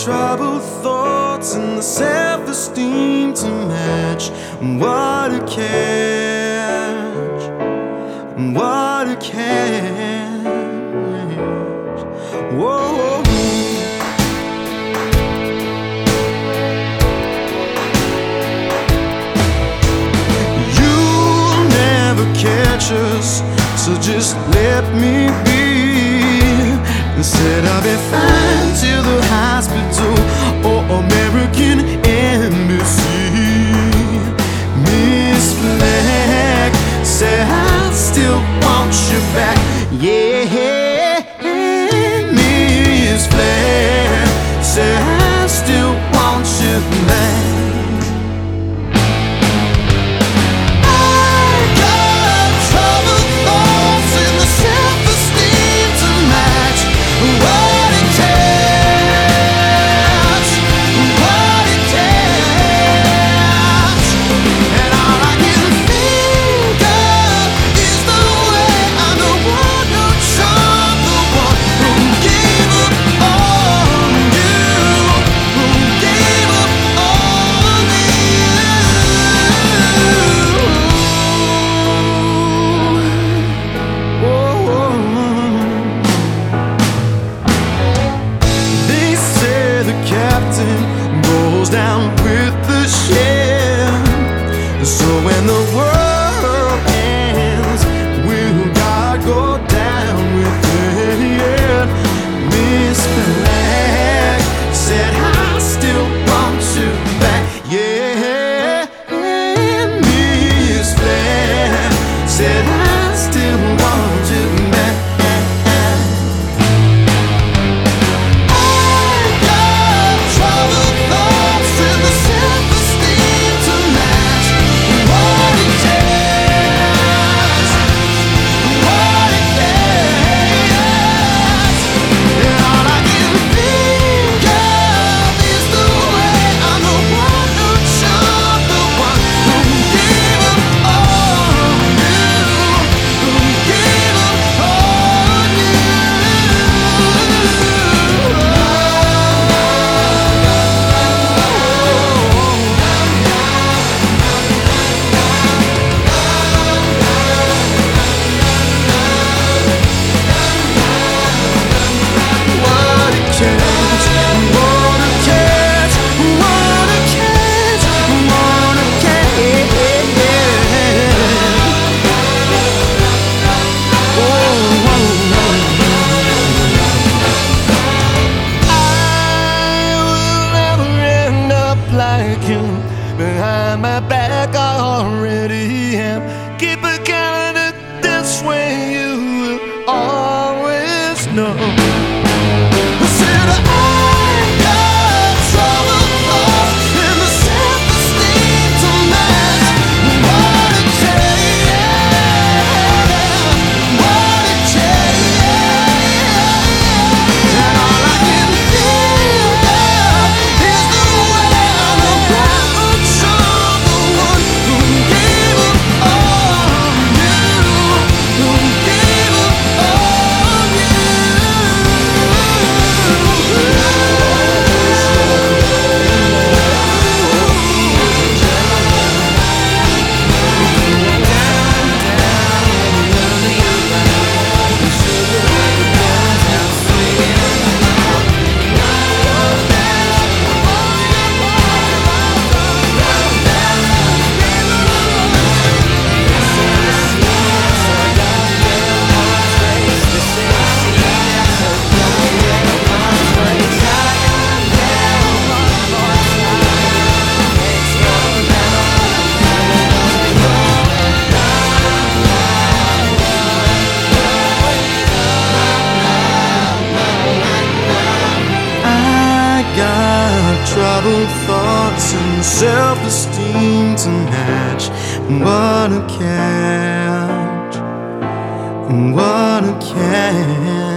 troubled thoughts and the self-esteem to match. What a catch, what a catch. Whoa. You'll never catch us, so just let me be. Instead I'll be fine to the hospital or American Embassy. Miss Black said I still want you back. Yeah, Miss Black said I still want you back. Goes down with the ship. So when the world ends, will God go down with it? Miss Black said I still want you back. Yeah, Miss Black said I still want you back. Behind my back I already am. Keep it calendar this way, you will always know. I said I got trouble thoughts and the self-esteem to match. What a change, what a change. And all I can think of is the way I know troubled thoughts and self-esteem to match. What a catch, what a catch.